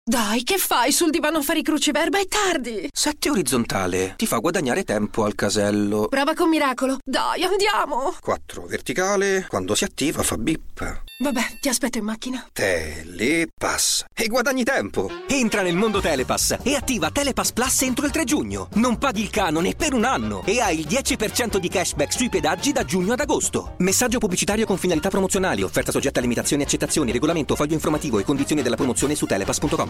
Dai, che fai sul divano a fare i cruciverba? È tardi. 7 orizzontale ti fa guadagnare tempo al casello. Prova con Miracolo. Dai, andiamo. 4 verticale, quando si attiva fa bip. Vabbè, ti aspetto in macchina. Telepass. E guadagni tempo. Entra nel mondo Telepass e attiva Telepass Plus entro il 3 giugno. Non paghi il canone per un anno e hai il 10% di cashback sui pedaggi da giugno ad agosto. Messaggio pubblicitario con finalità promozionali. Offerta soggetta a limitazioni e accettazioni. Regolamento, foglio informativo e condizioni della promozione su telepass.com.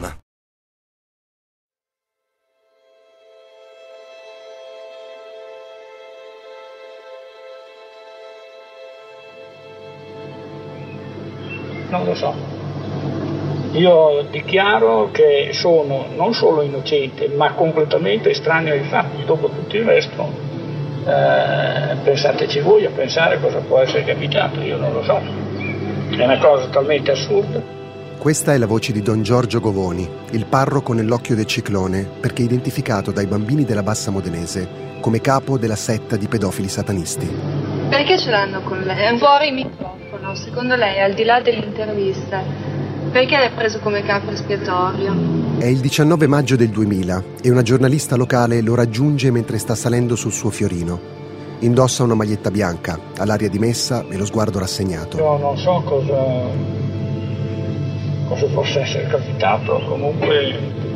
Non lo so. Io dichiaro che sono non solo innocente, ma completamente estraneo ai fatti. Dopo tutto il resto, pensateci voi a pensare cosa può essere capitato. Io non lo so. È una cosa talmente assurda. Questa è la voce di Don Giorgio Govoni, il parroco nell'occhio del ciclone, perché identificato dai bambini della Bassa Modenese come capo della setta di pedofili satanisti. Perché ce l'hanno con lei? È fuori il microfono. Secondo lei, al di là dell'intervista, perché l'hai preso come capo espiatorio? È il 19 maggio del 2000 e una giornalista locale lo raggiunge mentre sta salendo sul suo Fiorino. Indossa una maglietta bianca, ha l'aria dimessa e lo sguardo rassegnato. Io non so cosa possa essere capitato, comunque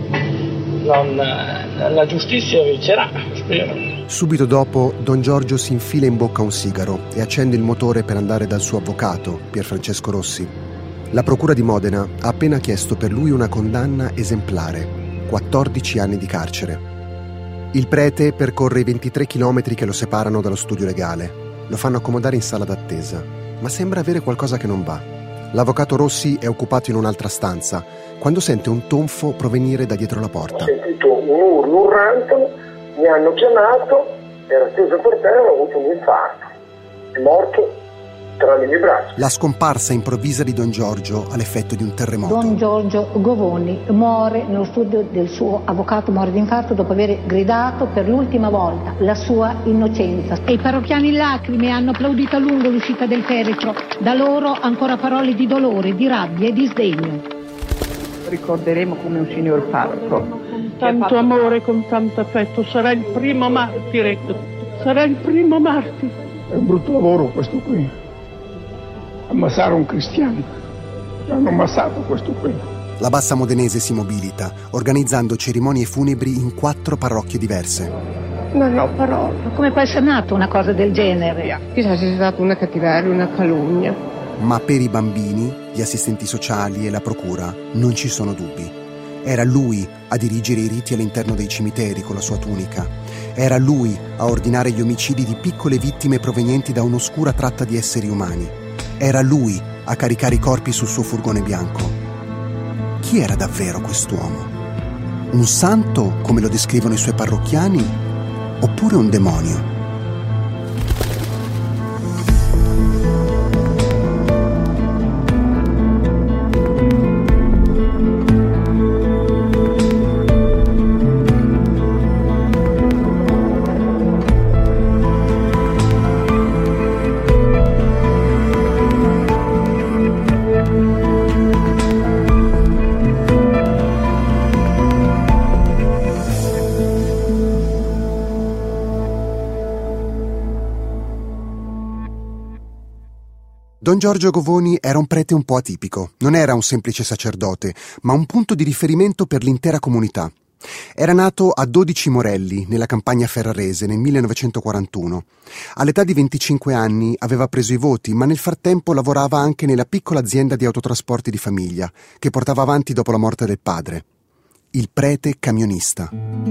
la giustizia vincerà, spero. Subito dopo, Don Giorgio si infila in bocca un sigaro e accende il motore per andare dal suo avvocato, Pierfrancesco Rossi. La procura di Modena ha appena chiesto per lui una condanna esemplare, 14 anni di carcere. Il prete percorre i 23 chilometri che lo separano dallo studio legale. Lo fanno accomodare in sala d'attesa, ma sembra avere qualcosa che non va. L'avvocato Rossi è occupato in un'altra stanza, quando sente un tonfo provenire da dietro la porta. Ho sentito un urlo, un ranto. Mi hanno chiamato, ero steso per terra e ho avuto un infarto. È morto tra le mie braccia. La scomparsa improvvisa di Don Giorgio ha l'effetto di un terremoto. Don Giorgio Govoni muore nello studio del suo avvocato, muore di infarto dopo aver gridato per l'ultima volta la sua innocenza. E i parrocchiani in lacrime hanno applaudito a lungo l'uscita del feretro. Da loro ancora parole di dolore, di rabbia e di sdegno. Ricorderemo come un signor parroco. Tanto amore, con tanto affetto, sarà il primo martire. Sarà il primo martire. È un brutto lavoro questo qui. Ammassare un cristiano. Hanno ammassato questo qui. La Bassa Modenese si mobilita, organizzando cerimonie funebri in 4 parrocchie diverse. Non ho parole. Come può essere nata una cosa del genere? Chissà se sia stata una cattiveria, una calunnia. Ma per i bambini, gli assistenti sociali e la procura non ci sono dubbi. Era lui a dirigere i riti all'interno dei cimiteri con la sua tunica. Era lui a ordinare gli omicidi di piccole vittime provenienti da un'oscura tratta di esseri umani. Era lui a caricare i corpi sul suo furgone bianco. Chi era davvero quest'uomo? Un santo, come lo descrivono i suoi parrocchiani, oppure un demonio? Don Giorgio Govoni era un prete un po' atipico, non era un semplice sacerdote, ma un punto di riferimento per l'intera comunità. Era nato a 12 Morelli, nella campagna ferrarese, nel 1941. All'età di 25 anni aveva preso i voti, ma nel frattempo lavorava anche nella piccola azienda di autotrasporti di famiglia, che portava avanti dopo la morte del padre. Il prete camionista.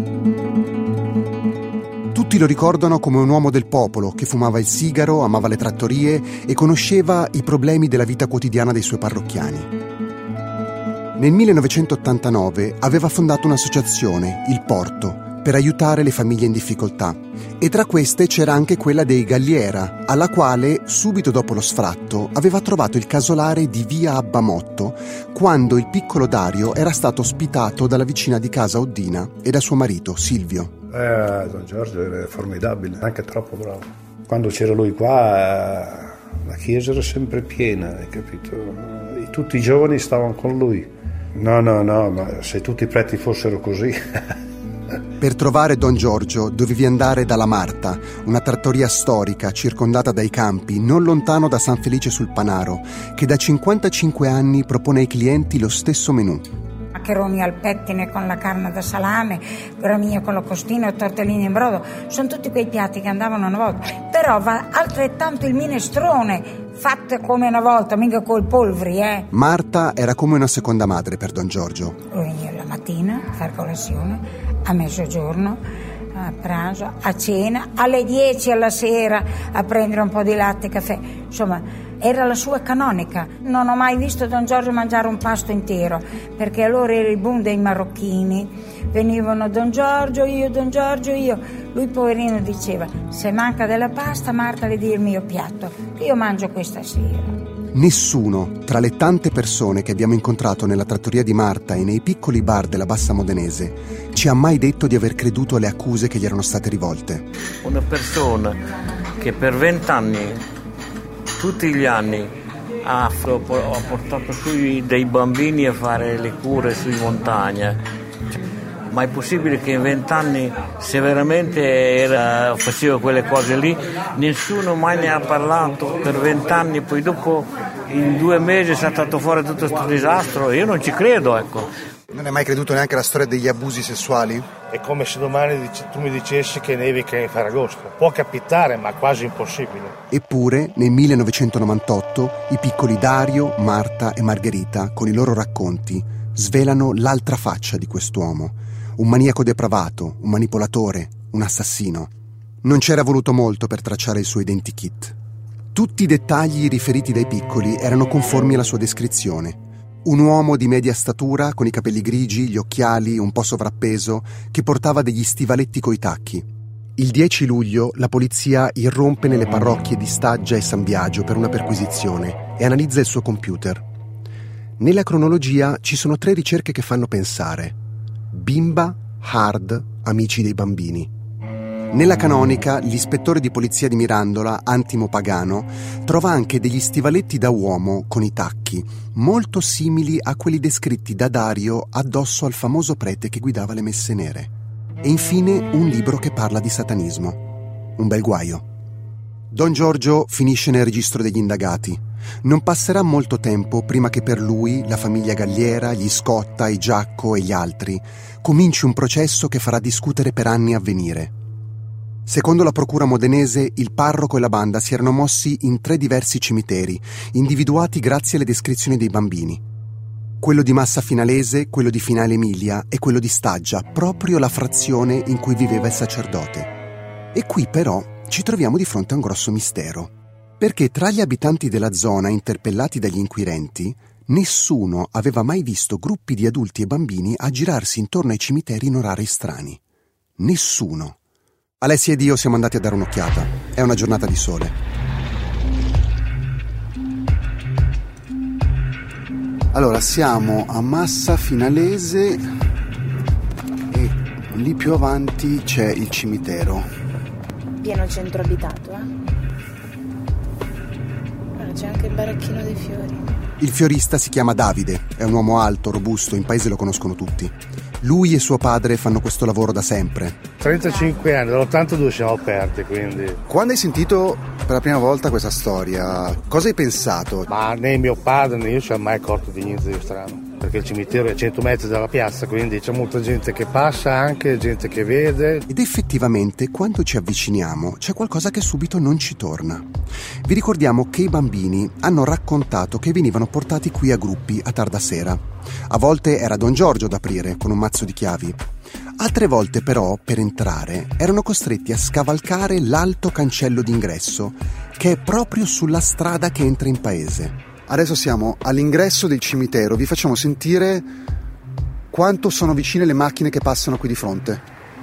Tutti lo ricordano come un uomo del popolo che fumava il sigaro, amava le trattorie e conosceva i problemi della vita quotidiana dei suoi parrocchiani. Nel 1989 aveva fondato un'associazione, Il Porto, per aiutare le famiglie in difficoltà, e tra queste c'era anche quella dei Galliera, alla quale, subito dopo lo sfratto, aveva trovato il casolare di via Abbamotto, quando il piccolo Dario era stato ospitato dalla vicina di casa Oddina e da suo marito Silvio. Don Giorgio era formidabile, anche troppo bravo. Quando c'era lui qua, la chiesa era sempre piena, hai capito? Tutti i giovani stavano con lui, No, ma se tutti i preti fossero così... Per trovare Don Giorgio dovevi andare dalla Marta, una trattoria storica circondata dai campi, non lontano da San Felice sul Panaro, che da 55 anni propone ai clienti lo stesso menù. Maccheroni al pettine con la carne da salame, gramigno con l'ocostino e tortellini in brodo. Sono tutti quei piatti che andavano una volta. Però va altrettanto il minestrone, fatto come una volta, mica col polveri, Marta era come una seconda madre per Don Giorgio. Lui veniva la mattina a fare colazione, a mezzogiorno, a pranzo, a cena, alle 10 alla sera a prendere un po' di latte e caffè. Insomma, era la sua canonica. Non ho mai visto Don Giorgio mangiare un pasto intero, perché allora era il boom dei marocchini. Venivano Don Giorgio, io. Lui poverino diceva: se manca della pasta, Marta le dia il mio piatto, io mangio questa sera. Nessuno, tra le tante persone che abbiamo incontrato nella trattoria di Marta e nei piccoli bar della Bassa Modenese, ci ha mai detto di aver creduto alle accuse che gli erano state rivolte. Una persona che per 20 anni, tutti gli anni, ha portato su dei bambini a fare le cure sui montagne. Ma è possibile che in 20 anni, se veramente faceva quelle cose lì, nessuno mai ne ha parlato per 20 anni, poi dopo in 2 mesi è saltato fuori tutto questo disastro? Io non ci credo, ecco. Non hai mai creduto neanche alla storia degli abusi sessuali? È come se domani tu mi dicessi che nevica in Ferragosto. Può capitare, ma quasi impossibile. Eppure, nel 1998, i piccoli Dario, Marta e Margherita, con i loro racconti, svelano l'altra faccia di quest'uomo. Un maniaco depravato, un manipolatore, un assassino. Non c'era voluto molto per tracciare il suo identikit. Tutti i dettagli riferiti dai piccoli erano conformi alla sua descrizione. Un uomo di media statura, con i capelli grigi, gli occhiali, un po' sovrappeso, che portava degli stivaletti coi tacchi. Il 10 luglio la polizia irrompe nelle parrocchie di Staggia e San Biagio per una perquisizione e analizza il suo computer. Nella cronologia ci sono 3 ricerche che fanno pensare: bimba, hard, amici dei bambini. Nella canonica, l'ispettore di polizia di Mirandola, Antimo Pagano, trova anche degli stivaletti da uomo con i tacchi, molto simili a quelli descritti da Dario addosso al famoso prete che guidava le messe nere. E infine un libro che parla di satanismo. Un bel guaio. Don Giorgio finisce nel registro degli indagati. Non passerà molto tempo prima che per lui, la famiglia Galliera, gli Scotta, i Giacco e gli altri cominci un processo che farà discutere per anni a venire. Secondo la procura modenese, il parroco e la banda si erano mossi in 3 diversi cimiteri, individuati grazie alle descrizioni dei bambini. Quello di Massa Finalese, quello di Finale Emilia e quello di Staggia, proprio la frazione in cui viveva il sacerdote. E qui però ci troviamo di fronte a un grosso mistero, perché tra gli abitanti della zona interpellati dagli inquirenti, nessuno aveva mai visto gruppi di adulti e bambini aggirarsi intorno ai cimiteri in orari strani. Nessuno. Alessia ed io siamo andati a dare un'occhiata. È una giornata di sole. Allora, siamo a Massa Finalese e lì più avanti c'è il cimitero. Pieno centro abitato, c'è anche il baracchino dei fiori. Il fiorista si chiama Davide, è un uomo alto, robusto, in paese lo conoscono tutti. Lui e suo padre fanno questo lavoro da sempre. 35 anni, dall'82 siamo aperti, quindi... Quando hai sentito per la prima volta questa storia, cosa hai pensato? Ma né mio padre né io ci siamo mai accorti di niente di strano, perché il cimitero è a 100 metri dalla piazza, quindi c'è molta gente che passa, anche gente che vede. Ed effettivamente, quando ci avviciniamo, c'è qualcosa che subito non ci torna. Vi ricordiamo che i bambini hanno raccontato che venivano portati qui a gruppi a tarda sera. A volte era Don Giorgio ad aprire con un mazzo di chiavi. Altre volte però, per entrare, erano costretti a scavalcare l'alto cancello d'ingresso, che è proprio sulla strada che entra in paese. Adesso siamo all'ingresso del cimitero, vi facciamo sentire quanto sono vicine le macchine che passano qui di fronte.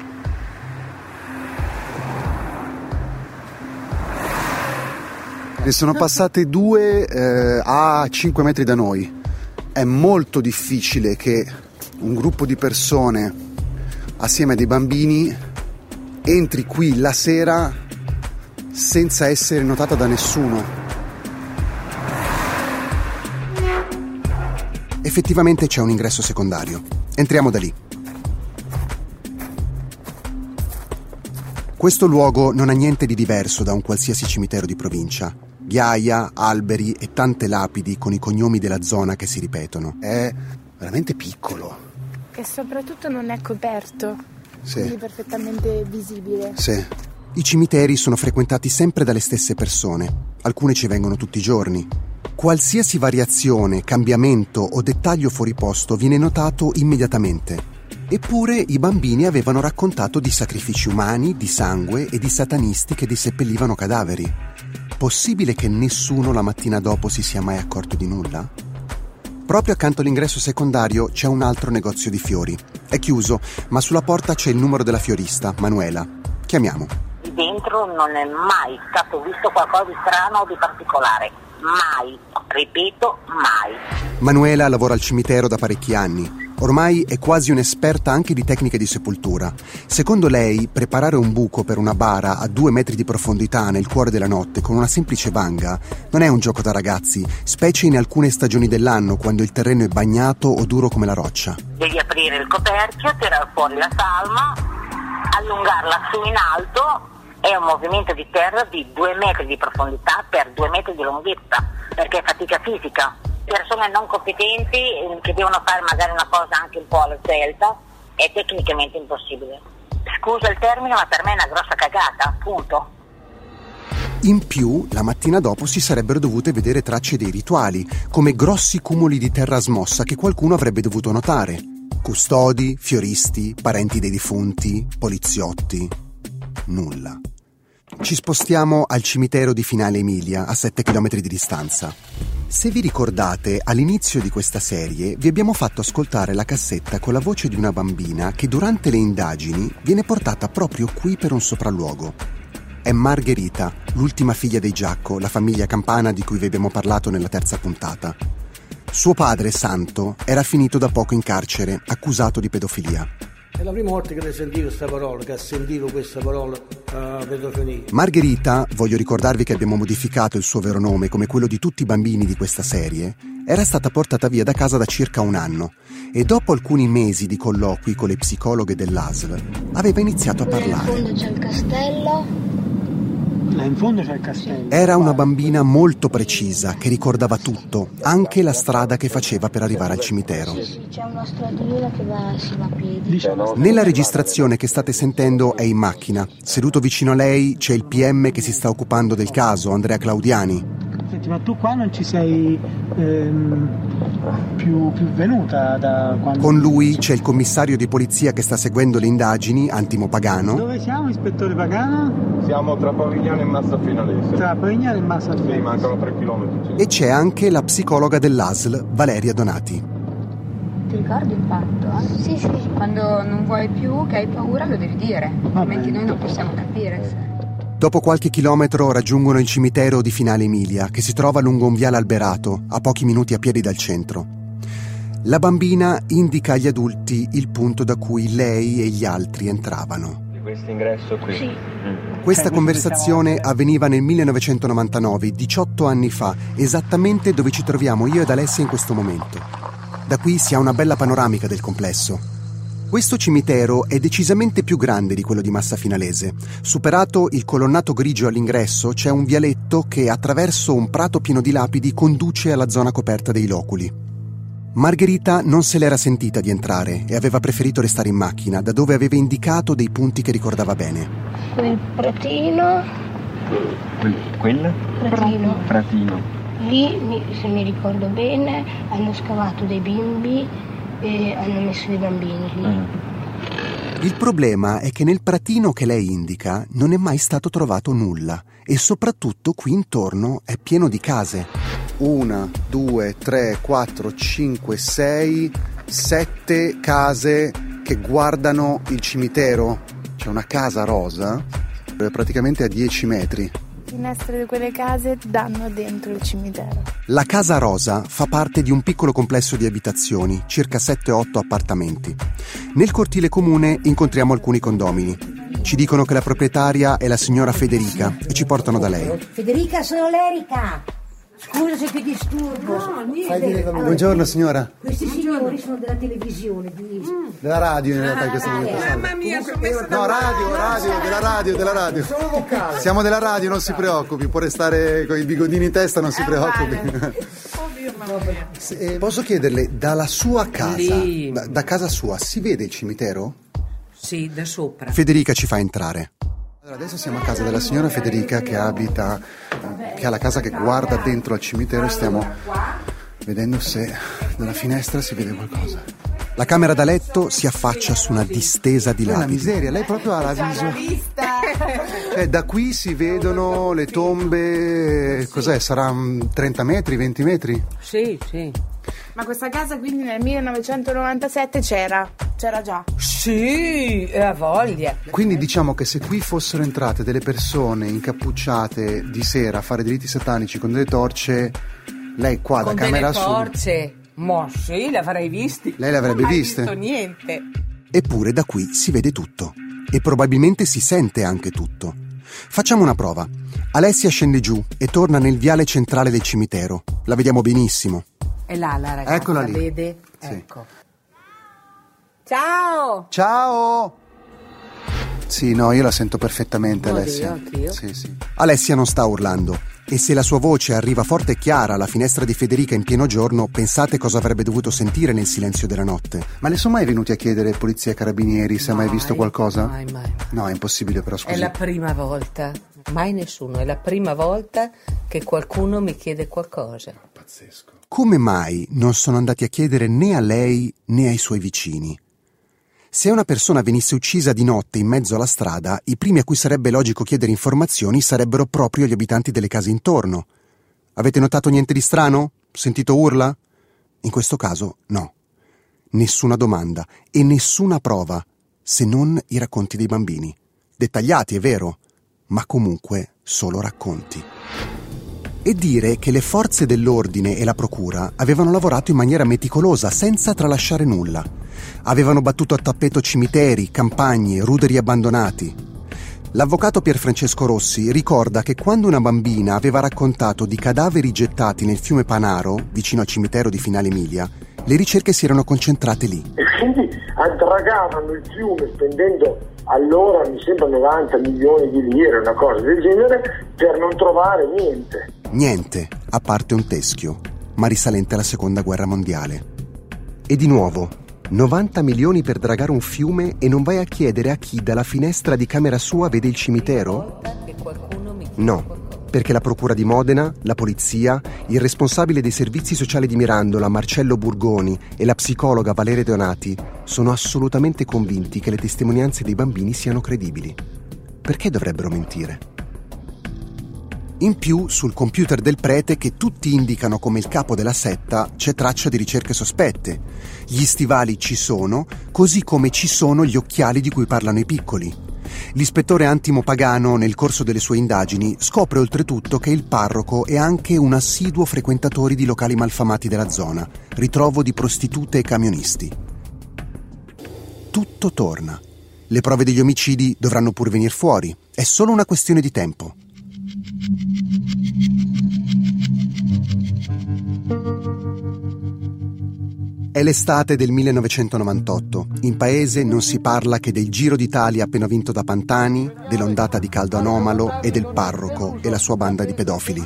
Ne sono passate 2 a 5 metri da noi. È molto difficile che un gruppo di persone assieme a dei bambini entri qui la sera senza essere notata da nessuno. E Effettivamente c'è un ingresso secondario. Entriamo da lì. Questo luogo non ha niente di diverso da un qualsiasi cimitero di provincia. Ghiaia, alberi e tante lapidi con i cognomi della zona che si ripetono. È veramente piccolo. E soprattutto non è coperto, Sì. quindi perfettamente visibile. Sì. I cimiteri sono frequentati sempre dalle stesse persone. Alcune ci vengono tutti i giorni. Qualsiasi variazione, cambiamento o dettaglio fuori posto viene notato immediatamente. Eppure i bambini avevano raccontato di sacrifici umani, di sangue e di satanisti che disseppellivano cadaveri. Possibile che nessuno la mattina dopo si sia mai accorto di nulla? Proprio accanto all'ingresso secondario c'è un altro negozio di fiori. È chiuso, ma sulla porta c'è il numero della fiorista, Manuela. Chiamiamo. Lì dentro non è mai stato visto qualcosa di strano o di particolare. Mai. Ripeto, mai. Manuela lavora al cimitero da parecchi anni. Ormai è quasi un'esperta anche di tecniche di sepoltura. Secondo lei, preparare un buco per una bara a 2 metri di profondità nel cuore della notte con una semplice vanga non è un gioco da ragazzi, specie in alcune stagioni dell'anno quando il terreno è bagnato o duro come la roccia. Devi aprire il coperchio, tirare fuori la salma, allungarla su in alto. È un movimento di terra di 2 metri di profondità per 2 metri di lunghezza, perché è fatica fisica. Persone non competenti che devono fare magari una cosa anche un po' alla svelta è tecnicamente impossibile. Scusa il termine, ma per me è una grossa cagata, punto. In più, la mattina dopo si sarebbero dovute vedere tracce dei rituali, come grossi cumuli di terra smossa che qualcuno avrebbe dovuto notare. Custodi, fioristi, parenti dei defunti, poliziotti. Nulla. Ci spostiamo al cimitero di Finale Emilia, a 7 km di distanza. Se vi ricordate, all'inizio di questa serie vi abbiamo fatto ascoltare la cassetta con la voce di una bambina che durante le indagini viene portata proprio qui per un sopralluogo. È Margherita, l'ultima figlia dei Giacco, la famiglia campana di cui vi abbiamo parlato nella terza puntata. Suo padre, Santo, era finito da poco in carcere, accusato di pedofilia. È la prima volta che ne sentivo questa parola, che sentivo questa parola, pedofilia. Margherita, voglio ricordarvi che abbiamo modificato il suo vero nome come quello di tutti i bambini di questa serie, era stata portata via da casa da circa 1 anno e dopo alcuni mesi di colloqui con le psicologhe dell'ASL aveva iniziato a parlare. In fondo c'è il castello. Là in fondo c'è il castello. Era una bambina molto precisa che ricordava tutto, anche la strada che faceva per arrivare al cimitero. Sì, c'è una stradina che si va a piedi. Nella registrazione che state sentendo è in macchina. Seduto vicino a lei c'è il PM che si sta occupando del caso, Andrea Claudiani. Senti, ma tu qua non ci sei più venuta da quando... Con lui c'è il commissario di polizia che sta seguendo le indagini, Antimo Pagano. Dove siamo, ispettore Pagano? Siamo tra Pavigliano e Massa Finalese. Tra Pavigliano e Massa Finalese. Sì, mancano 3 chilometri. E c'è anche la psicologa dell'ASL, Valeria Donati. Ti ricordi il fatto? Sì, sì. Quando non vuoi più, che hai paura, lo devi dire, altrimenti noi non possiamo capire. Dopo qualche chilometro raggiungono il cimitero di Finale Emilia, che si trova lungo un viale alberato, a pochi minuti a piedi dal centro. La bambina indica agli adulti il punto da cui lei e gli altri entravano. Di questo ingresso qui? Sì. Questa conversazione avveniva nel 1999, 18 anni fa, esattamente dove ci troviamo io ed Alessia in questo momento. Da qui si ha una bella panoramica del complesso. Questo cimitero è decisamente più grande di quello di Massa Finalese. Superato il colonnato grigio all'ingresso, c'è un vialetto che, attraverso un prato pieno di lapidi, conduce alla zona coperta dei loculi. Margherita non se l'era sentita di entrare e aveva preferito restare in macchina, da dove aveva indicato dei punti che ricordava bene. Quel pratino. Quel? Pratino. Lì, se mi ricordo bene, hanno scavato dei bimbi e hanno messo i bambini lì. Il problema è che nel pratino che lei indica non è mai stato trovato nulla e soprattutto qui intorno è pieno di case. 1, 2, 3, 4, 5, 6, 7 case che guardano il cimitero. C'è una casa rosa praticamente a 10 metri. Le finestre di quelle case danno dentro il cimitero. La Casa Rosa fa parte di un piccolo complesso di abitazioni, circa 7-8 appartamenti. Nel cortile comune incontriamo alcuni condomini. Ci dicono che la proprietaria è la signora Federica e ci portano da lei. Federica, sono l'Erica. Scusa se ti disturbo. No, niente. Buongiorno signora. Questi signori sono della televisione, della radio in realtà in questo momento. Mamma mia, no, della radio. Sono vocale. Siamo della radio, non si preoccupi, può restare con i bigodini in testa, non si preoccupi. Posso chiederle, dalla sua casa, da casa sua, si vede il cimitero? Sì, da sopra. Federica ci fa entrare. Allora, adesso siamo a casa della signora Federica che ha la casa che guarda dentro al cimitero e stiamo vedendo se dalla finestra si vede qualcosa. La camera da letto si affaccia su una distesa di lapidi. La miseria, lei proprio ha la visione. Da qui si vedono le tombe, cos'è? Sarà 30 metri, 20 metri? Sì. Ma questa casa quindi nel 1997 c'era già? Sì, a voglia. Quindi diciamo che se qui fossero entrate delle persone incappucciate di sera a fare delitti satanici con delle torce, lei qua da camera su... Con delle torce? Ma sì, l'avrei visti. Lei le avrebbe viste? Non ho visto niente. Eppure da qui si vede tutto e probabilmente si sente anche tutto. Facciamo una prova. Alessia scende giù e torna nel viale centrale del cimitero. La vediamo benissimo. È là la ragazza, eccola lì. Vede? Sì. Ecco. Ciao! Ciao! Sì, no, io la sento perfettamente, Alessia. Anch'io. Sì. Alessia non sta urlando e se la sua voce arriva forte e chiara alla finestra di Federica in pieno giorno, pensate cosa avrebbe dovuto sentire nel silenzio della notte. Ma le sono mai venuti a chiedere polizia e carabinieri se ha mai visto qualcosa? Mai. No, è impossibile però, scusi. È la prima volta, mai nessuno, è la prima volta che qualcuno mi chiede qualcosa. Pazzesco. Come mai non sono andati a chiedere né a lei né ai suoi vicini? Se una persona venisse uccisa di notte in mezzo alla strada, i primi a cui sarebbe logico chiedere informazioni sarebbero proprio gli abitanti delle case intorno. Avete notato niente di strano? Sentito urla? In questo caso no. Nessuna domanda e nessuna prova, se non i racconti dei bambini. Dettagliati, è vero, ma comunque solo racconti. E dire che le forze dell'ordine e la procura avevano lavorato in maniera meticolosa, senza tralasciare nulla. Avevano battuto a tappeto cimiteri, campagne, ruderi abbandonati. L'avvocato Pierfrancesco Rossi ricorda che quando una bambina aveva raccontato di cadaveri gettati nel fiume Panaro, vicino al cimitero di Finale Emilia, le ricerche si erano concentrate lì. E quindi dragavano il fiume spendendo allora mi sembra 90 milioni di lire, una cosa del genere, per non trovare niente. Niente, a parte un teschio, ma risalente alla Seconda Guerra Mondiale. E di nuovo, 90 milioni per dragare un fiume e non vai a chiedere a chi dalla finestra di camera sua vede il cimitero? No, perché la Procura di Modena, la polizia, il responsabile dei servizi sociali di Mirandola, Marcello Burgoni, e la psicologa Valeria Donati sono assolutamente convinti che le testimonianze dei bambini siano credibili. Perché dovrebbero mentire? In più, sul computer del prete, che tutti indicano come il capo della setta, c'è traccia di ricerche sospette. Gli stivali ci sono, così come ci sono gli occhiali di cui parlano i piccoli. L'ispettore Antimo Pagano, nel corso delle sue indagini, scopre oltretutto che il parroco è anche un assiduo frequentatore di locali malfamati della zona, ritrovo di prostitute e camionisti. Tutto torna. Le prove degli omicidi dovranno pur venir fuori. È solo una questione di tempo. È l'estate del 1998. In paese non si parla che del Giro d'Italia appena vinto da Pantani, dell'ondata di caldo anomalo e del parroco e la sua banda di pedofili.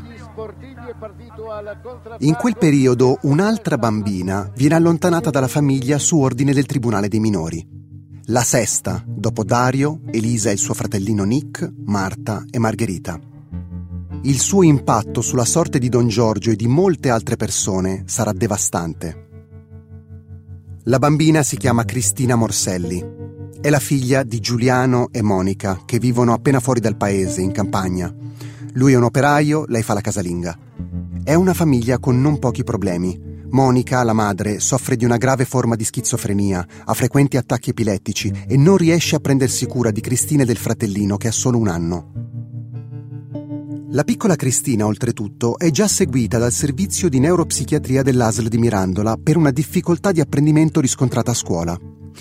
In quel periodo un'altra bambina viene allontanata dalla famiglia su ordine del Tribunale dei minori. La sesta, dopo Dario, Elisa e il suo fratellino Nick, Marta e Margherita. Il suo impatto sulla sorte di Don Giorgio e di molte altre persone sarà devastante. La bambina si chiama Cristina Morselli. È la figlia di Giuliano e Monica, che vivono appena fuori dal paese, in campagna. Lui è un operaio, lei fa la casalinga. È una famiglia con non pochi problemi. Monica, la madre, soffre di una grave forma di schizofrenia, ha frequenti attacchi epilettici e non riesce a prendersi cura di Cristina e del fratellino, che ha solo 1 anno. La piccola Cristina, oltretutto, è già seguita dal servizio di neuropsichiatria dell'ASL di Mirandola per una difficoltà di apprendimento riscontrata a scuola.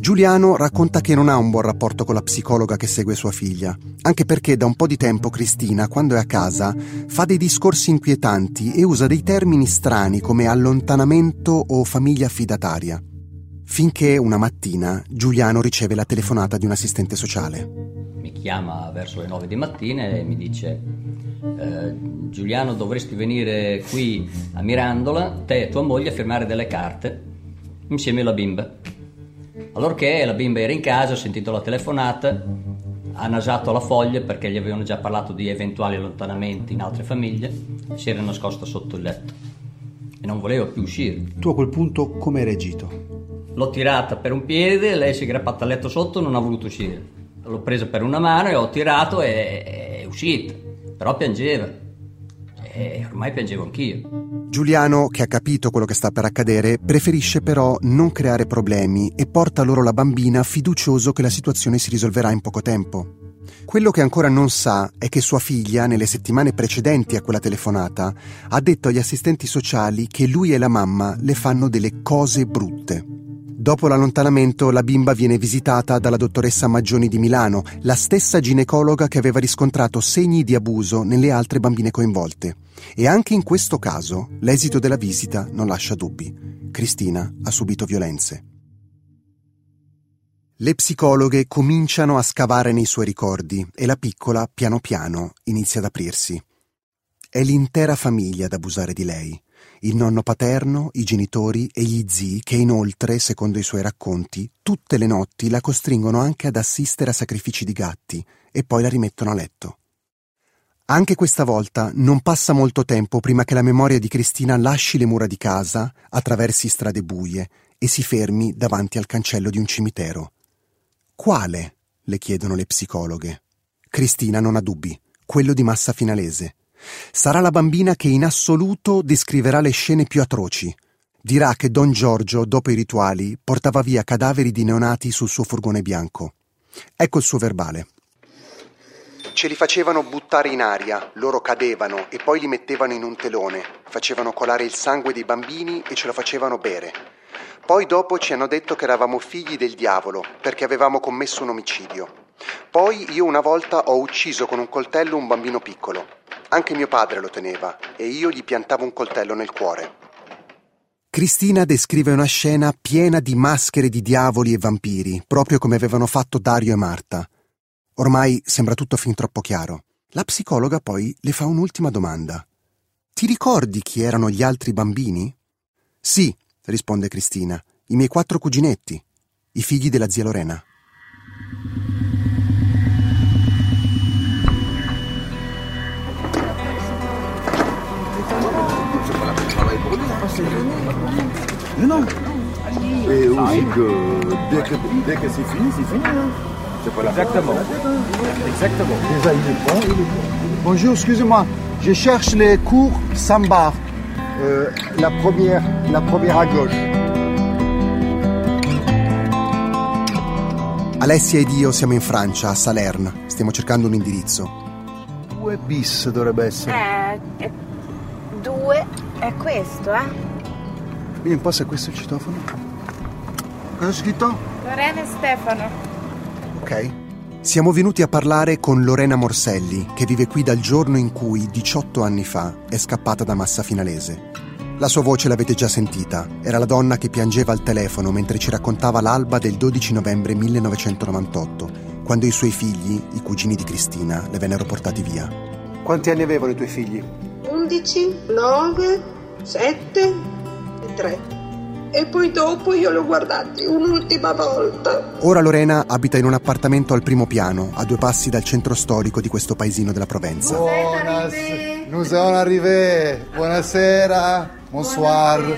Giuliano racconta che non ha un buon rapporto con la psicologa che segue sua figlia, anche perché da un po' di tempo Cristina, quando è a casa, fa dei discorsi inquietanti e usa dei termini strani come allontanamento o famiglia affidataria. Finché una mattina Giuliano riceve la telefonata di un assistente sociale. Mi chiama verso le 9 di mattina e mi dice: Giuliano, dovresti venire qui a Mirandola, te e tua moglie, a firmare delle carte insieme alla bimba. Allorché la bimba era in casa, ho sentito la telefonata, ha nasato la foglia perché gli avevano già parlato di eventuali allontanamenti in altre famiglie, si era nascosta sotto il letto e non voleva più uscire. Tu a quel punto come hai reagito? L'ho tirata per un piede, lei si è aggrappata al letto sotto e non ha voluto uscire. L'ho presa per una mano e ho tirato e è uscita, però piangeva e ormai piangevo anch'io. Giuliano, che ha capito quello che sta per accadere, preferisce però non creare problemi e porta loro la bambina fiducioso che la situazione si risolverà in poco tempo. Quello che ancora non sa è che sua figlia, nelle settimane precedenti a quella telefonata, ha detto agli assistenti sociali che lui e la mamma le fanno delle cose brutte. Dopo l'allontanamento, la bimba viene visitata dalla dottoressa Maggioni di Milano, la stessa ginecologa che aveva riscontrato segni di abuso nelle altre bambine coinvolte. E anche in questo caso, l'esito della visita non lascia dubbi. Cristina ha subito violenze. Le psicologhe cominciano a scavare nei suoi ricordi e la piccola, piano piano, inizia ad aprirsi. È l'intera famiglia ad abusare di lei. Il nonno paterno, i genitori e gli zii che inoltre, secondo i suoi racconti, tutte le notti la costringono anche ad assistere a sacrifici di gatti e poi la rimettono a letto. Anche questa volta non passa molto tempo prima che la memoria di Cristina lasci le mura di casa, attraversi strade buie e si fermi davanti al cancello di un cimitero. Quale? Le chiedono le psicologhe. Cristina non ha dubbi, quello di Massa Finalese. Sarà la bambina che in assoluto descriverà le scene più atroci. Dirà che Don Giorgio, dopo i rituali, portava via cadaveri di neonati sul suo furgone bianco. Ecco il suo verbale. Ce li facevano buttare in aria, loro cadevano e poi li mettevano in un telone, facevano colare il sangue dei bambini e ce lo facevano bere. Poi dopo ci hanno detto che eravamo figli del diavolo perché avevamo commesso un omicidio. Poi io una volta ho ucciso con un coltello un bambino piccolo. Anche mio padre lo teneva e io gli piantavo un coltello nel cuore. Cristina descrive una scena piena di maschere di diavoli e vampiri, proprio come avevano fatto Dario e Marta. Ormai sembra tutto fin troppo chiaro. La psicologa poi le fa un'ultima domanda. Ti ricordi chi erano gli altri bambini? Sì, risponde Cristina, i miei 4 cuginetti, i figli della zia Lorena. Non. Et aussi que dès que c'est fini, c'est fini. C'est pas la Exactement. Déjà, il est bon. Bonjour, excusez-moi. Je cherche les cours Sambar. La première à gauche. Alessia ed io siamo in Francia, a Salerne. Stiamo cercando un indirizzo. 2 bis dovrebbe essere. 2 è questo, Vedi un po' se questo è il citofono. Cosa c'è scritto? Lorena e Stefano. Ok. Siamo venuti a parlare con Lorena Morselli, che vive qui dal giorno in cui, 18 anni fa, è scappata da Massa Finalese. La sua voce l'avete già sentita. Era la donna che piangeva al telefono mentre ci raccontava l'alba del 12 novembre 1998, quando i suoi figli, i cugini di Cristina, le vennero portati via. Quanti anni avevano i tuoi figli? 11, 9, 7 e 3. E poi dopo io li ho guardati un'ultima volta. Ora Lorena abita in un appartamento al primo piano, a 2 passi dal centro storico di questo paesino della Provenza. Buonasera. Nous sommes arrivés. Buonasera. Bonsoir.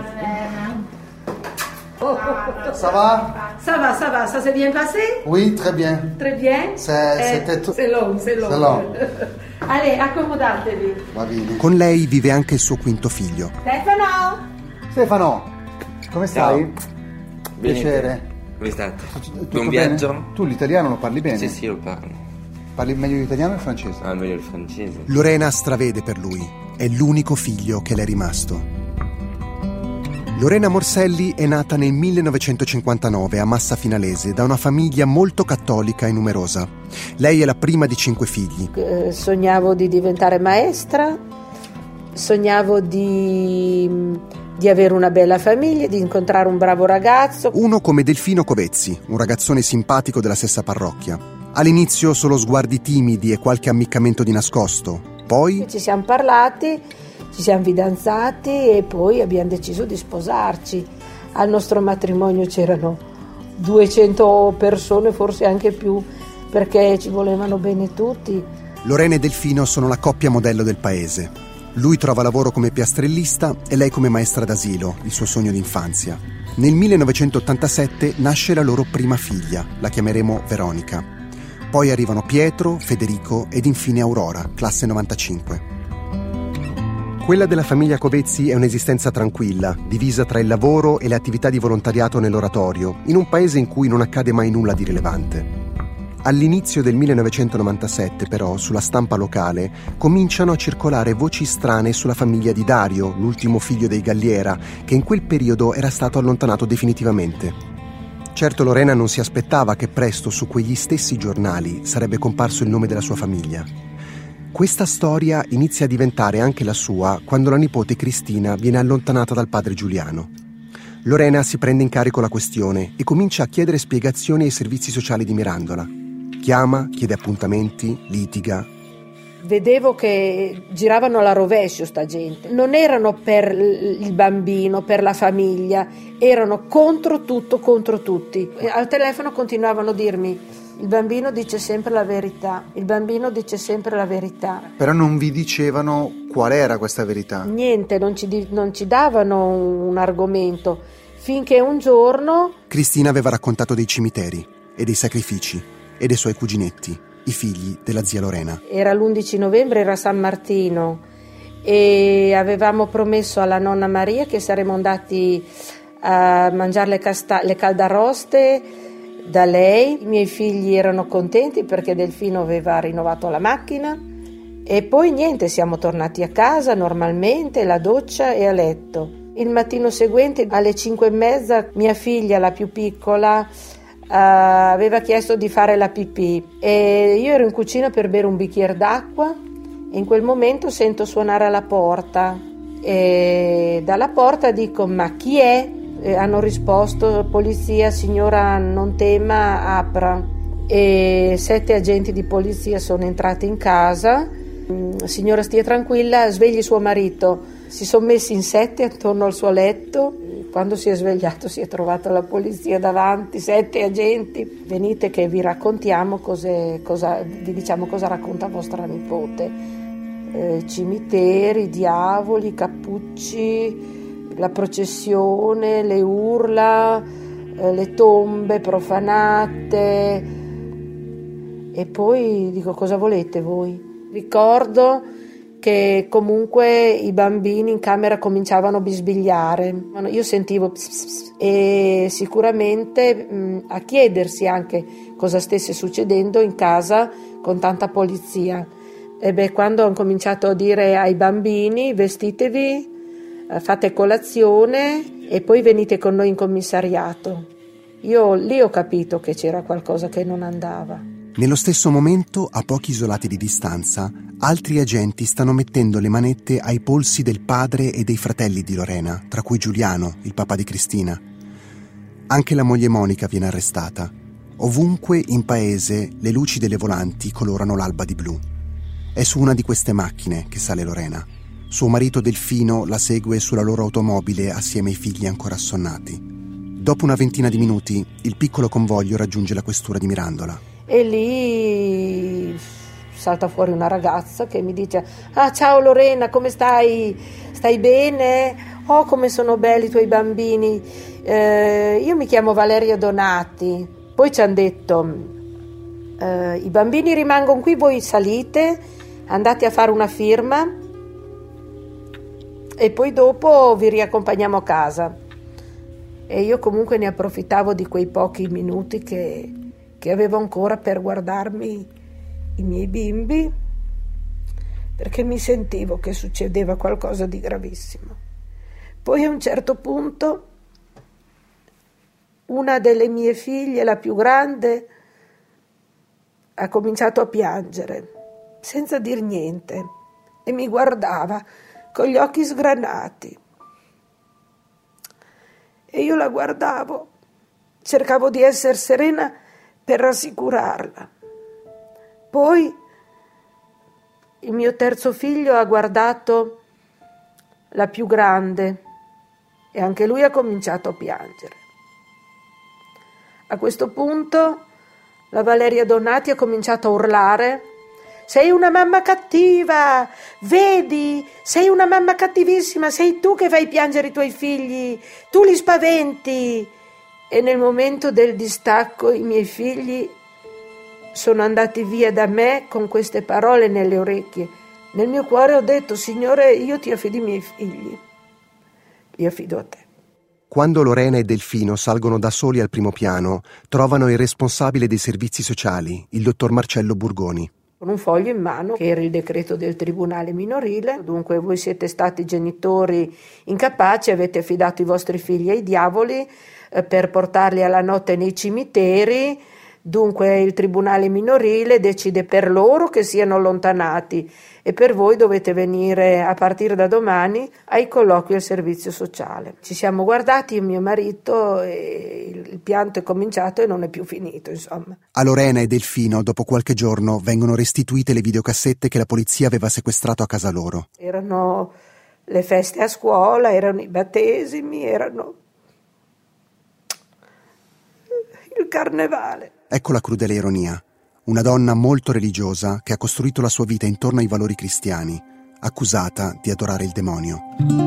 Ça va? Ça va, ça s'est bien passé? Oui, très bien. Très bien? C'est long. Allez, accomodatevi. Va bene. Con lei vive anche il suo quinto figlio. Stefano, come stai? Piacere. Come state? Buon viaggio? Tu l'italiano lo parli bene? Sì, lo parlo. Parli meglio l'italiano o il francese? Meglio il francese. Lorena stravede per lui. È l'unico figlio che le è rimasto. Lorena Morselli è nata nel 1959 a Massa Finalese da una famiglia molto cattolica e numerosa. Lei è la prima di 5 figli. Sognavo di diventare maestra, sognavo di avere una bella famiglia, di incontrare un bravo ragazzo. Uno come Delfino Covezzi, un ragazzone simpatico della stessa parrocchia. All'inizio solo sguardi timidi e qualche ammiccamento di nascosto. Poi ci siamo parlati, ci siamo fidanzati e poi abbiamo deciso di sposarci. Al nostro matrimonio c'erano 200 persone, forse anche più, perché ci volevano bene tutti. Lorena e Delfino sono la coppia modello del paese. Lui trova lavoro come piastrellista e lei come maestra d'asilo, il suo sogno d'infanzia. Nel 1987 nasce la loro prima figlia, la chiameremo Veronica. Poi arrivano Pietro, Federico ed infine Aurora, classe 95. Quella della famiglia Covezzi è un'esistenza tranquilla, divisa tra il lavoro e le attività di volontariato nell'oratorio, in un paese in cui non accade mai nulla di rilevante. All'inizio del 1997, però, sulla stampa locale, cominciano a circolare voci strane sulla famiglia di Dario, l'ultimo figlio dei Galliera, che in quel periodo era stato allontanato definitivamente. Certo, Lorena non si aspettava che presto su quegli stessi giornali sarebbe comparso il nome della sua famiglia. Questa storia inizia a diventare anche la sua quando la nipote Cristina viene allontanata dal padre Giuliano. Lorena si prende in carico la questione e comincia a chiedere spiegazioni ai servizi sociali di Mirandola. Chiama, chiede appuntamenti, litiga. Vedevo che giravano alla rovescio sta gente. Non erano per il bambino, per la famiglia, erano contro tutto, contro tutti. Al telefono continuavano a dirmi: il bambino dice sempre la verità, il bambino dice sempre la verità. Però non vi dicevano qual era questa verità? Niente, non ci davano un argomento, finché un giorno... Cristina aveva raccontato dei cimiteri e dei sacrifici e dei suoi cuginetti, i figli della zia Lorena. Era l'11 novembre, era San Martino e avevamo promesso alla nonna Maria che saremmo andati a mangiare le caldaroste da lei. I miei figli erano contenti perché Delfino aveva rinnovato la macchina e poi niente, siamo tornati a casa normalmente, la doccia e a letto. Il mattino seguente alle 5:30 mia figlia, la più piccola, aveva chiesto di fare la pipì e io ero in cucina per bere un bicchiere d'acqua e in quel momento sento suonare alla porta e dalla porta dico: ma chi è? E hanno risposto: polizia, signora, non tema, apra. E 7 agenti di polizia sono entrati in casa. Signora, stia tranquilla, svegli suo marito. Si sono messi in 7 attorno al suo letto. Quando si è svegliato si è trovata la polizia davanti, 7 agenti. Venite che vi raccontiamo vi diciamo cosa racconta vostra nipote. Cimiteri, diavoli, cappucci, la processione, le urla, le tombe profanate. E poi dico: cosa volete voi? Ricordo che comunque i bambini in camera cominciavano a bisbigliare. Io sentivo pss, pss, pss, e sicuramente a chiedersi anche cosa stesse succedendo in casa con tanta polizia. E quando hanno cominciato a dire ai bambini: vestitevi, fate colazione e poi venite con noi in commissariato. Io lì ho capito che c'era qualcosa che non andava. Nello stesso momento, a pochi isolati di distanza, altri agenti stanno mettendo le manette ai polsi del padre e dei fratelli di Lorena, tra cui Giuliano, il papà di Cristina. Anche la moglie Monica viene arrestata. Ovunque in paese le luci delle volanti colorano l'alba di blu. È su una di queste macchine che sale Lorena. Suo marito Delfino la segue sulla loro automobile assieme ai figli ancora assonnati. Dopo una ventina di minuti, il piccolo convoglio raggiunge la questura di Mirandola. E lì salta fuori una ragazza che mi dice: ah, ciao Lorena, come stai? Stai bene? Oh, come sono belli i tuoi bambini. Io mi chiamo Valeria Donati. Poi ci hanno detto: i bambini rimangono qui, voi salite, andate a fare una firma e poi dopo vi riaccompagniamo a casa. E io comunque ne approfittavo di quei pochi minuti che avevo ancora per guardarmi i miei bimbi, perché mi sentivo che succedeva qualcosa di gravissimo. Poi a un certo punto una delle mie figlie, la più grande, ha cominciato a piangere senza dir niente e mi guardava con gli occhi sgranati. E io la guardavo, cercavo di essere serena per rassicurarla. Poi il mio terzo figlio ha guardato la più grande e anche lui ha cominciato a piangere. A questo punto la Valeria Donati ha cominciato a urlare: sei una mamma cattiva, vedi, sei una mamma cattivissima, sei tu che fai piangere i tuoi figli, tu li spaventi. E nel momento del distacco i miei figli sono andati via da me con queste parole nelle orecchie. Nel mio cuore ho detto: Signore, io ti affido i miei figli, li affido a te. Quando Lorena e Delfino salgono da soli al primo piano, trovano il responsabile dei servizi sociali, il dottor Marcello Burgoni. Con un foglio in mano, che era il decreto del tribunale minorile. Dunque voi siete stati genitori incapaci, avete affidato i vostri figli ai diavoli per portarli alla notte nei cimiteri. Dunque il tribunale minorile decide per loro che siano allontanati e per voi dovete venire a partire da domani ai colloqui al servizio sociale. Ci siamo guardati, io e mio marito, e il pianto è cominciato e non è più finito, insomma. A Lorena e Delfino, dopo qualche giorno, vengono restituite le videocassette che la polizia aveva sequestrato a casa loro. Erano le feste a scuola, erano i battesimi, erano il carnevale. Ecco la crudele ironia. Una donna molto religiosa che ha costruito la sua vita intorno ai valori cristiani, accusata di adorare il demonio.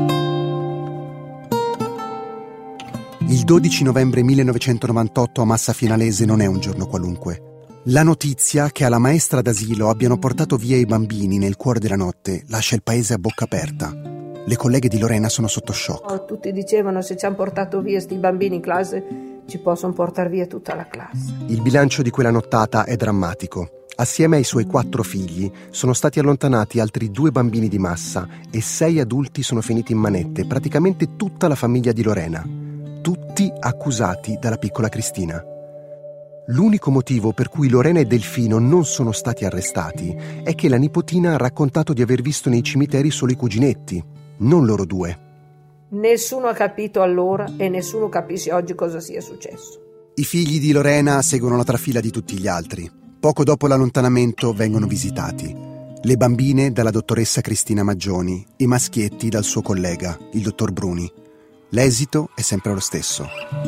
Il 12 novembre 1998 a Massa Finalese non è un giorno qualunque. La notizia che alla maestra d'asilo abbiano portato via i bambini nel cuore della notte lascia il paese a bocca aperta. Le colleghe di Lorena sono sotto shock. Tutti dicevano: se ci hanno portato via sti bambini in classe, ci possono portare via tutta la classe. Il bilancio di quella nottata è drammatico. Assieme ai suoi 4 figli sono stati allontanati altri 2 bambini di Massa e 6 adulti sono finiti in manette, praticamente tutta la famiglia di Lorena, tutti accusati dalla piccola Cristina. L'unico motivo per cui Lorena e Delfino non sono stati arrestati è che la nipotina ha raccontato di aver visto nei cimiteri solo i cuginetti, non loro 2. Nessuno ha capito allora e nessuno capisce oggi cosa sia successo. I figli di Lorena seguono la trafila di tutti gli altri. Poco dopo l'allontanamento vengono visitati. Le bambine dalla dottoressa Cristina Maggioni, i maschietti dal suo collega, il dottor Bruni. L'esito è sempre lo stesso.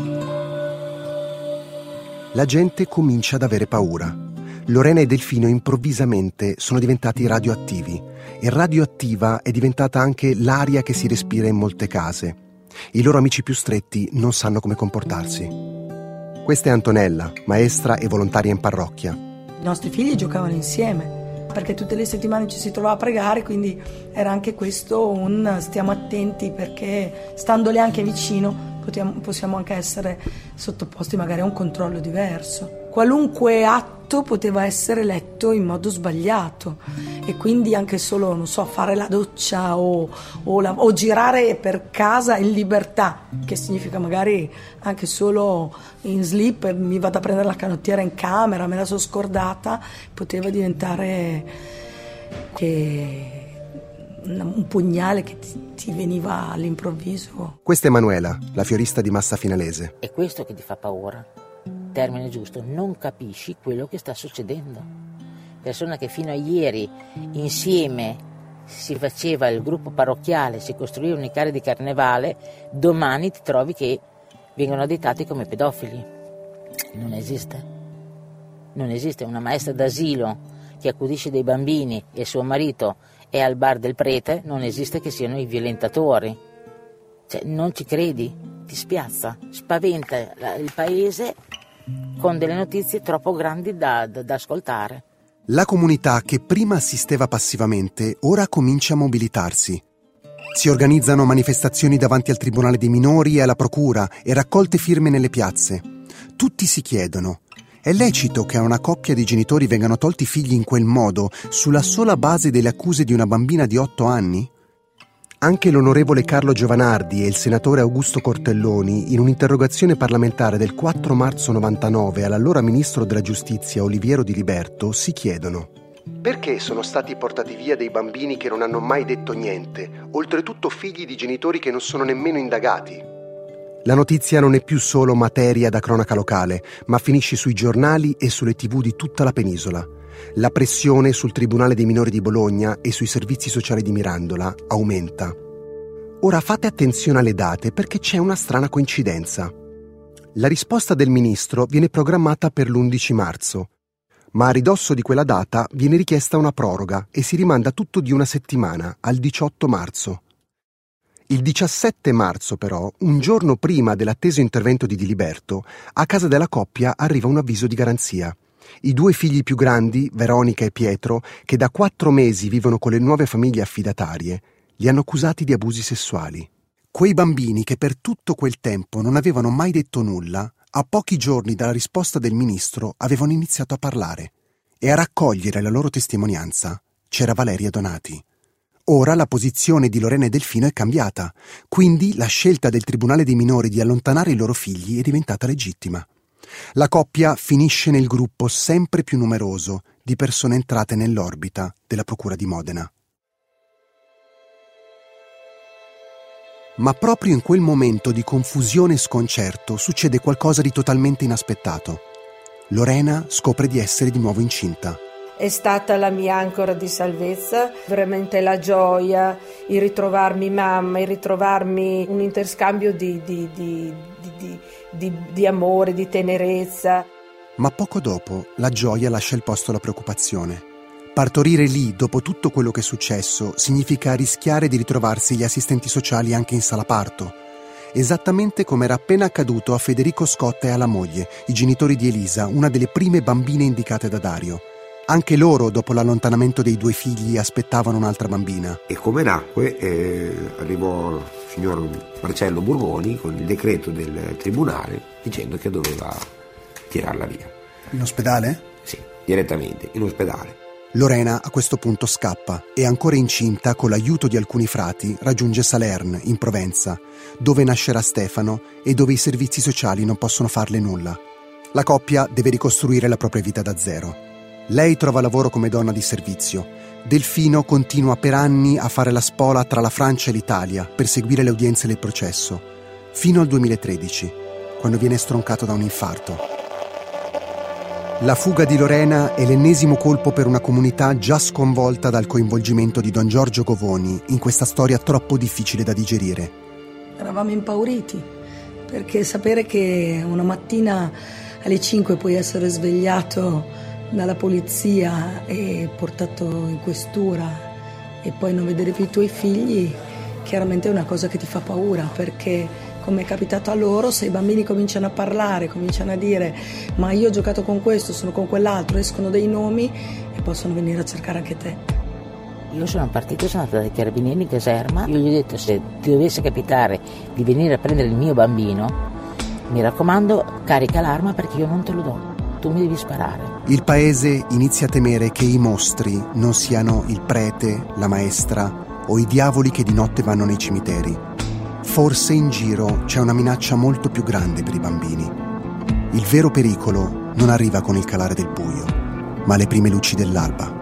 La gente comincia ad avere paura. Lorena e Delfino improvvisamente sono diventati radioattivi e radioattiva è diventata anche l'aria che si respira in molte case. I loro amici più stretti non sanno come comportarsi. Questa è Antonella, maestra e volontaria in parrocchia. I nostri figli giocavano insieme, perché tutte le settimane ci si trovava a pregare, quindi era anche questo un stiamo attenti, perché standole anche vicino possiamo anche essere sottoposti magari a un controllo diverso. Qualunque atto poteva essere letto in modo sbagliato e quindi anche solo, non so, fare la doccia o girare per casa in libertà, che significa magari anche solo in slip, mi vado a prendere la canottiera in camera, me la sono scordata, poteva diventare che un pugnale che ti veniva all'improvviso. Questa è Manuela, la fiorista di Massa Finalese. È questo che ti fa paura. Termine giusto, non capisci quello che sta succedendo. Persona che fino a ieri insieme si faceva il gruppo parrocchiale, si costruivano i carri di carnevale, domani ti trovi che vengono additati come pedofili. Non esiste. Non esiste. Una maestra d'asilo che accudisce dei bambini e suo marito è al bar del prete, non esiste che siano i violentatori. Cioè, non ci credi, ti spiazza, spaventa il paese con delle notizie troppo grandi da ascoltare. La comunità che prima assisteva passivamente ora comincia a mobilitarsi. Si organizzano manifestazioni davanti al Tribunale dei Minori e alla Procura e raccolte firme nelle piazze. Tutti si chiedono: è lecito che a una coppia di genitori vengano tolti i figli in quel modo, sulla sola base delle accuse di una bambina di 8 anni? Anche l'onorevole Carlo Giovanardi e il senatore Augusto Cortelloni, in un'interrogazione parlamentare del 4 marzo 99 all'allora ministro della Giustizia Oliviero Di Liberto, si chiedono: perché sono stati portati via dei bambini che non hanno mai detto niente, oltretutto figli di genitori che non sono nemmeno indagati? La notizia non è più solo materia da cronaca locale, ma finisce sui giornali e sulle TV di tutta la penisola. La pressione sul Tribunale dei minori di Bologna e sui servizi sociali di Mirandola aumenta. Ora fate attenzione alle date perché c'è una strana coincidenza. La risposta del ministro viene programmata per l'11 marzo, ma a ridosso di quella data viene richiesta una proroga e si rimanda tutto di una settimana, al 18 marzo. Il 17 marzo, però, un giorno prima dell'atteso intervento di Di Liberto, a casa della coppia arriva un avviso di garanzia. I 2 figli più grandi, Veronica e Pietro, che da 4 mesi vivono con le nuove famiglie affidatarie, li hanno accusati di abusi sessuali. Quei bambini che per tutto quel tempo non avevano mai detto nulla, a pochi giorni dalla risposta del ministro avevano iniziato a parlare. E a raccogliere la loro testimonianza c'era Valeria Donati. Ora la posizione di Lorena e Delfino è cambiata, quindi la scelta del Tribunale dei minori di allontanare i loro figli è diventata legittima. La coppia finisce nel gruppo sempre più numeroso di persone entrate nell'orbita della Procura di Modena. Ma proprio in quel momento di confusione e sconcerto succede qualcosa di totalmente inaspettato. Lorena scopre di essere di nuovo incinta. È stata la mia ancora di salvezza, veramente la gioia, il ritrovarmi mamma, il ritrovarmi un interscambio di amore, di tenerezza. Ma poco dopo la gioia lascia il posto alla preoccupazione. Partorire lì, dopo tutto quello che è successo, significa rischiare di ritrovarsi gli assistenti sociali anche in sala parto. Esattamente come era appena accaduto a Federico Scotta e alla moglie, i genitori di Elisa, una delle prime bambine indicate da Dario. Anche loro, dopo l'allontanamento dei 2 figli, aspettavano un'altra bambina. E come nacque, arrivò il signor Marcello Burboni con il decreto del tribunale dicendo che doveva tirarla via. In ospedale? Sì, direttamente, in ospedale. Lorena a questo punto scappa e, ancora incinta, con l'aiuto di alcuni frati, raggiunge Salerne, in Provenza, dove nascerà Stefano e dove i servizi sociali non possono farle nulla. La coppia deve ricostruire la propria vita da zero. Lei trova lavoro come donna di servizio. Delfino continua per anni a fare la spola tra la Francia e l'Italia per seguire le udienze del processo, fino al 2013, quando viene stroncato da un infarto. La fuga di Lorena è l'ennesimo colpo per una comunità già sconvolta dal coinvolgimento di Don Giorgio Govoni in questa storia troppo difficile da digerire. Eravamo impauriti, perché sapere che una mattina alle 5 puoi essere svegliato dalla polizia e portato in questura e poi non vedere più i tuoi figli, chiaramente è una cosa che ti fa paura, perché come è capitato a loro, se i bambini cominciano a parlare, cominciano a dire ma io ho giocato con questo, sono con quell'altro, escono dei nomi e possono venire a cercare anche te. Io sono partito, sono andata dai carabinieri in caserma, io gli ho detto se ti dovesse capitare di venire a prendere il mio bambino, mi raccomando carica l'arma perché io non te lo do. Tu mi devi sparare. Il paese inizia a temere che i mostri non siano il prete, la maestra o i diavoli che di notte vanno nei cimiteri. Forse in giro c'è una minaccia molto più grande per i bambini. Il vero pericolo non arriva con il calare del buio, ma alle prime luci dell'alba.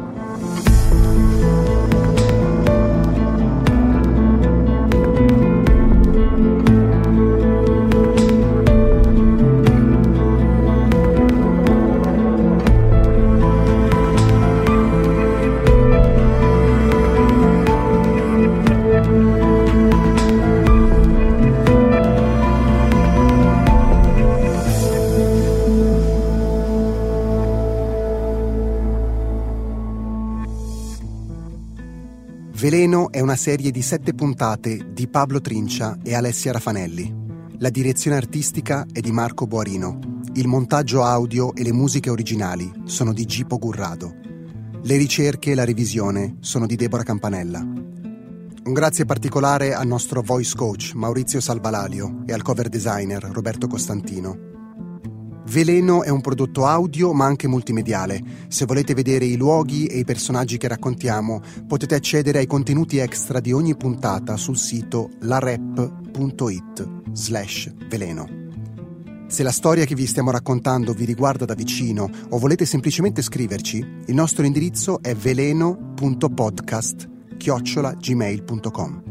Veleno è una serie di 7 puntate di Pablo Trincia e Alessia Rafanelli. La direzione artistica è di Marco Boarino. Il montaggio audio e le musiche originali sono di Gipo Gurrado. Le ricerche e la revisione sono di Deborah Campanella. Un grazie particolare al nostro voice coach Maurizio Salvalalio e al cover designer Roberto Costantino. Veleno è un prodotto audio ma anche multimediale. Se volete vedere i luoghi e i personaggi che raccontiamo, potete accedere ai contenuti extra di ogni puntata sul sito larep.it/veleno. Se la storia che vi stiamo raccontando vi riguarda da vicino o volete semplicemente scriverci, il nostro indirizzo è veleno.podcast@gmail.com.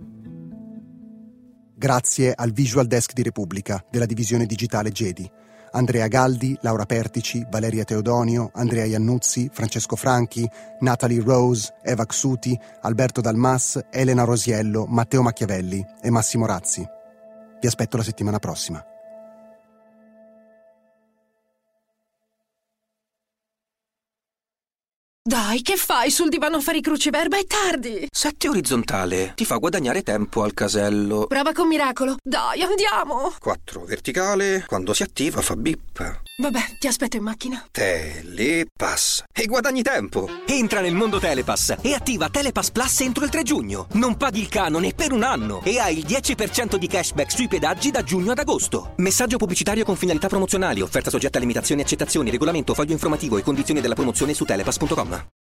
Grazie al Visual Desk di Repubblica, della divisione digitale Gedi. Andrea Galdi, Laura Pertici, Valeria Teodonio, Andrea Iannuzzi, Francesco Franchi, Natalie Rose, Eva Xuti, Alberto Dalmas, Elena Rosiello, Matteo Macchiavelli e Massimo Razzi. Vi aspetto la settimana prossima. Dai, che fai sul divano a fare i cruciverba? È tardi! 7 orizzontale ti fa guadagnare tempo al casello. Prova con Miracolo. Dai, andiamo! 4 verticale, quando si attiva fa bip. Vabbè, ti aspetto in macchina. Telepass. E guadagni tempo. Entra nel mondo Telepass e attiva Telepass Plus entro il 3 giugno. Non paghi il canone per un anno e hai il 10% di cashback sui pedaggi da giugno ad agosto. Messaggio pubblicitario con finalità promozionali. Offerta soggetta a limitazioni e accettazioni. Regolamento, foglio informativo e condizioni della promozione su telepass.com.